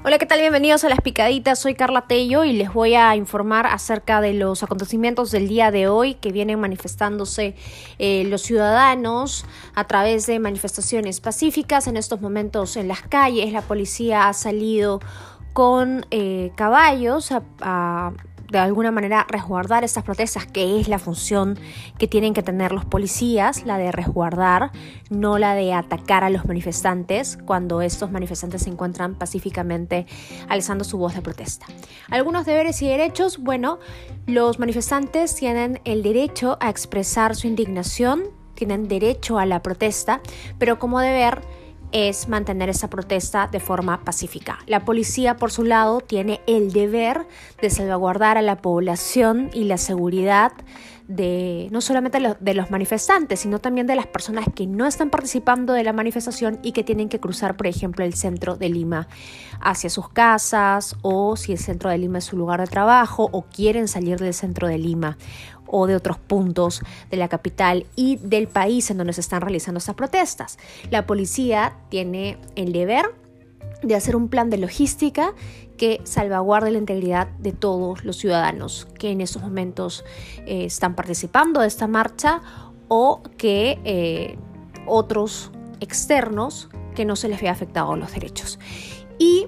Hola, ¿qué tal? Bienvenidos a Las Picaditas. Soy Carla Tello y les voy a informar acerca de los acontecimientos del día de hoy que vienen manifestándose los ciudadanos a través de manifestaciones pacíficas. En estos momentos en las calles la policía ha salido con caballos a de alguna manera resguardar estas protestas, que es la función que tienen que tener los policías, la de resguardar, no la de atacar a los manifestantes cuando estos manifestantes se encuentran pacíficamente alzando su voz de protesta. Algunos deberes y derechos, bueno, los manifestantes tienen el derecho a expresar su indignación, tienen derecho a la protesta, pero como deber es mantener esa protesta de forma pacífica. La policía, por su lado, tiene el deber de salvaguardar a la población y la seguridad de no solamente de los manifestantes, sino también de las personas que no están participando de la manifestación y que tienen que cruzar, por ejemplo, el centro de Lima hacia sus casas, o si el centro de Lima es su lugar de trabajo, o quieren salir del centro de Lima o de otros puntos de la capital y del país en donde se están realizando estas protestas. La policía tiene el deber de hacer un plan de logística que salvaguarde la integridad de todos los ciudadanos que en estos momentos están participando de esta marcha, o que otros externos que no se les vea afectados los derechos. Y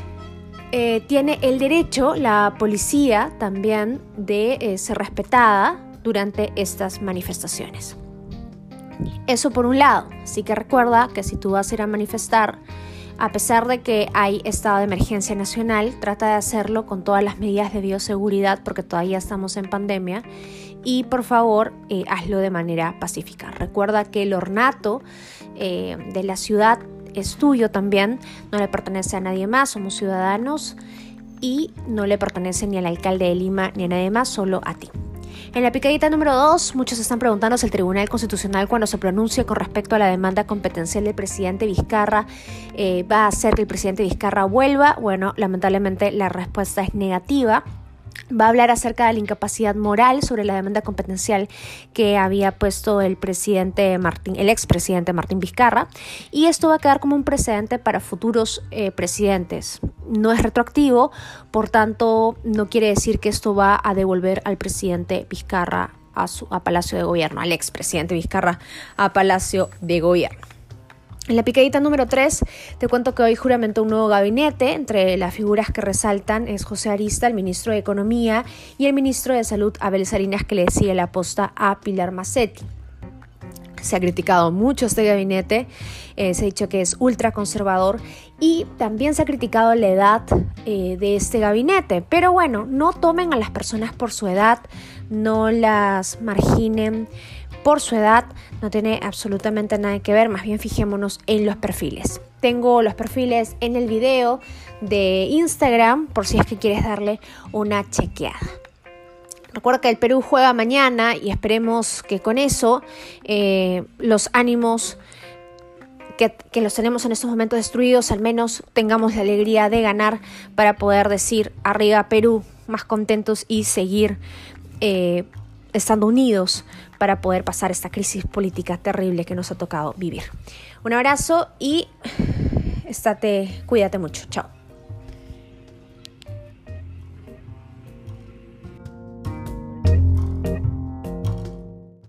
tiene el derecho la policía también de ser respetada durante estas manifestaciones. Eso por un lado. Así que recuerda que si tú vas a ir a manifestar, a pesar de que hay estado de emergencia nacional, trata de hacerlo con todas las medidas de bioseguridad porque todavía estamos en pandemia, y por favor hazlo de manera pacífica. Recuerda que el ornato de la ciudad es tuyo también, no le pertenece a nadie más, somos ciudadanos y no le pertenece ni al alcalde de Lima ni a nadie más, solo a ti. En la picadita número 2, muchos están preguntando si el Tribunal Constitucional, cuando se pronuncie con respecto a la demanda competencial del presidente Vizcarra, va a hacer que el presidente Vizcarra vuelva. Bueno, lamentablemente la respuesta es negativa. Va a hablar acerca de la incapacidad moral sobre la demanda competencial que había puesto el expresidente Martín Vizcarra, y esto va a quedar como un precedente para futuros presidentes. No es retroactivo, por tanto no quiere decir que esto va a devolver al presidente Vizcarra a Palacio de Gobierno, al expresidente Vizcarra a Palacio de Gobierno. En la picadita número 3, te cuento que hoy juramentó un nuevo gabinete. Entre las figuras que resaltan es José Arista, el ministro de Economía, y el ministro de Salud, Abel Salinas, que le sigue la posta a Pilar Macetti. Se ha criticado mucho este gabinete, se ha dicho que es ultraconservador, y también se ha criticado la edad de este gabinete. Pero bueno, no tomen a las personas por su edad, no las marginen por su edad, no tiene absolutamente nada que ver, más bien fijémonos en los perfiles. Tengo los perfiles en el video de Instagram por si es que quieres darle una chequeada. Recuerda que el Perú juega mañana y esperemos que con eso los ánimos que los tenemos en estos momentos destruidos, al menos tengamos la alegría de ganar para poder decir arriba Perú, más contentos, y seguir estando unidos para poder pasar esta crisis política terrible que nos ha tocado vivir. Un abrazo y cuídate mucho. Chao.